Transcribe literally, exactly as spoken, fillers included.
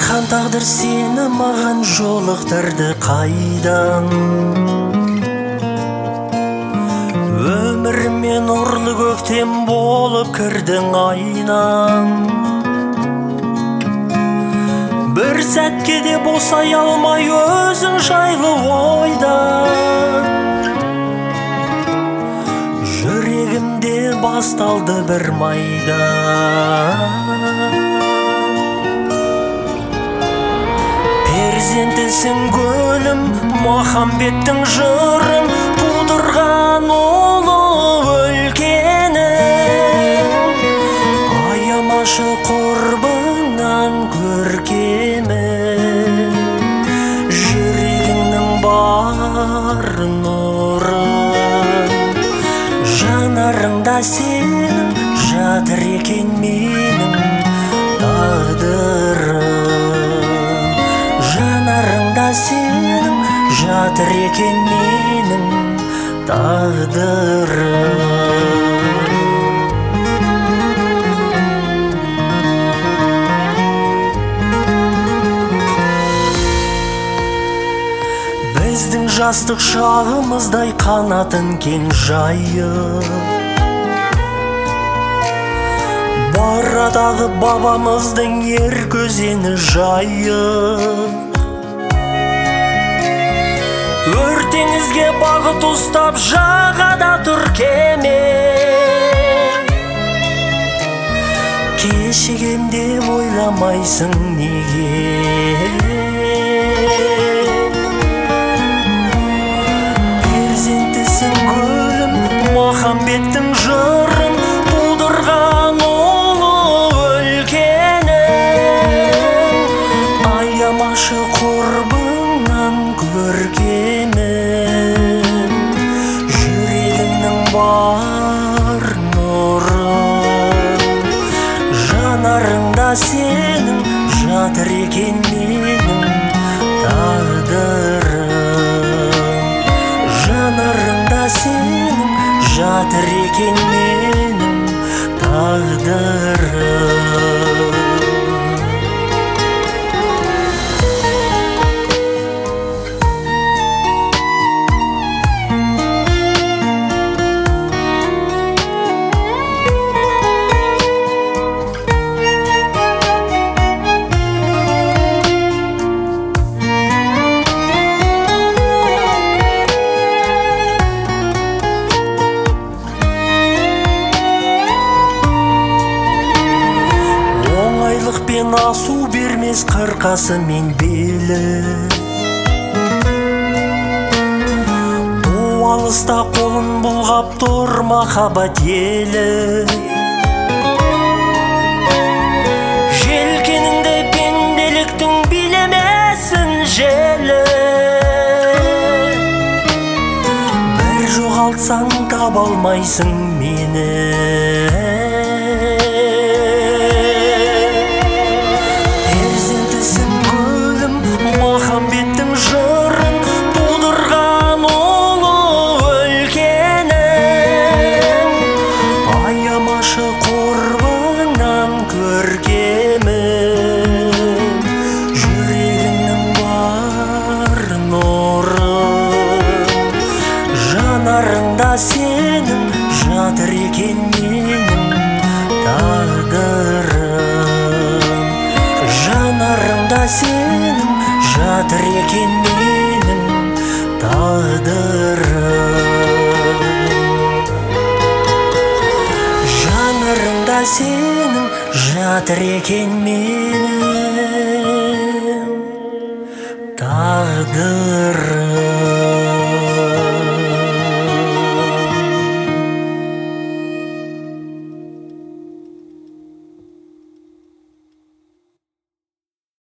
Жархан тағдыр сені маған жолықтырды қайдан. Өміріме нұрлы көктем болып кірдің айнам. Бір сәтке де босай алмай өзің жайлы ойда. Жүрегімде басталды бір майда. Перзентісің гүлім, махамбеттің жырын тудырған ұлы өлкенің. Аямашы құрбыңнан көркемін, жүрегімнің бар нұрын. Жанарыңда сенің жатыр екен менің тағдырым. Жанарыңда сенің жатыр екен менің тағдырым. Біздің жастық шағымыздай қанатын кең жайып, барадағы бабамыздың ер көзені жайып. Өртеңізге бағыт ұстап жағада тұр кеме, кешігенде ойламайсың неге. Перзентісің гүлім, махамбеттің жырын тудырған ұлы өлкенің. Аямашы құрбыңнан көркемін, жүрегімнің бар нұрын. Жанарыңда сенің жатыр екен менің тағдырым. Жанарыңда сенің жатыр екен менің тағдырым. Оңайлықпен асу бермес қырқасы мен белі. Алыста қолын бұлғап тұр махаббат елі. Желкеніңді пенделіктің билемесін желі. Бір жоғалтсаң таба алмайсың мені. Перзентісің гүлім, махамбеттің жырын тудырған ұлы өлкенің. Аямашы құрбыңнан көркемін, жүрегімнің бар нұрын. Жанарыңда сенің жатыр екен менің тағдырым. Жанарыңда сенің жатыр екен менің тағдырым. Жанарыңда сенің жатыр екен менің тағдырым.